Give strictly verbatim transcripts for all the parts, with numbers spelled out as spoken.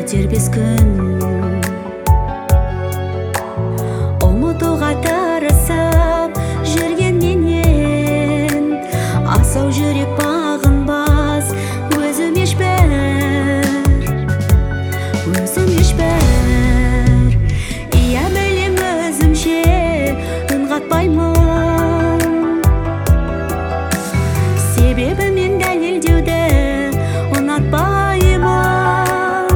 көтербес күн. Ұмытуға тырысып жүргеннен асау жүрек бағынбас. Өзім ешбір, өзім ешбір, иә білем өзімше үн қатпаймын. Себебі мен дәлелдеуді ұнатпаймын.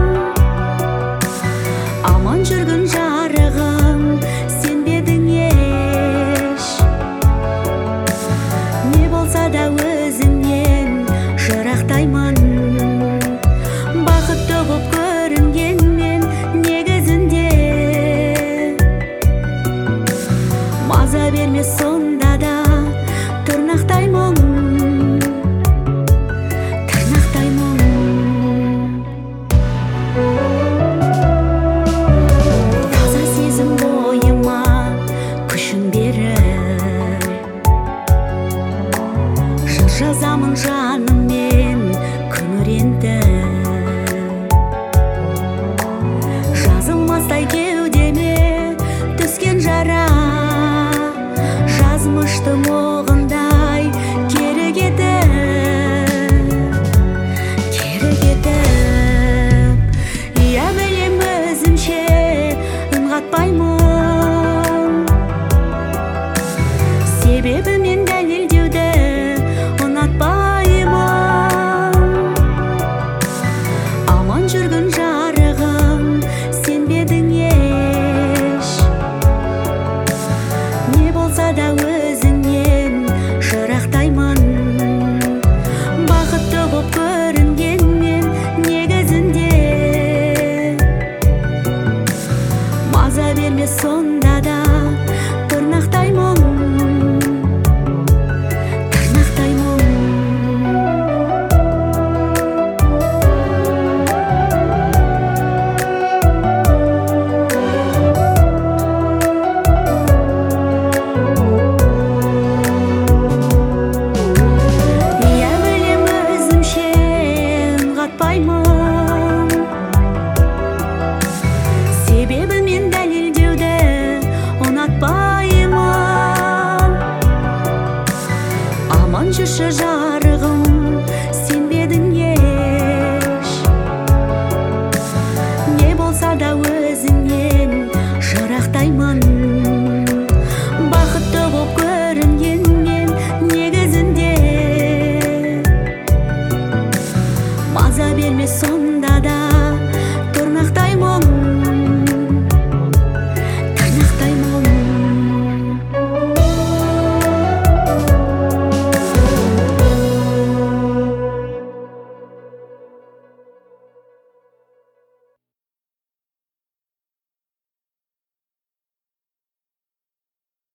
Аман жүргін жарығым, сенбедің еш. Не болса да өзіңнен жырақтаймын. Бақытты боп көрінгенмен негізінде маза бермес, сонда да тырнақтаймын, тырнақтаймын. Таза сезім бойыма күшін беріп, жыр жазамын жаныммен күңірентіп. Жазылмастай кеудеме түскен жара, жазмыштым оғындай керек етіп, керек етіп. Иә білем өзімше үн қатпаймын. Себебі мен дәлелдеуді ұнатпаймын. Аман жүргін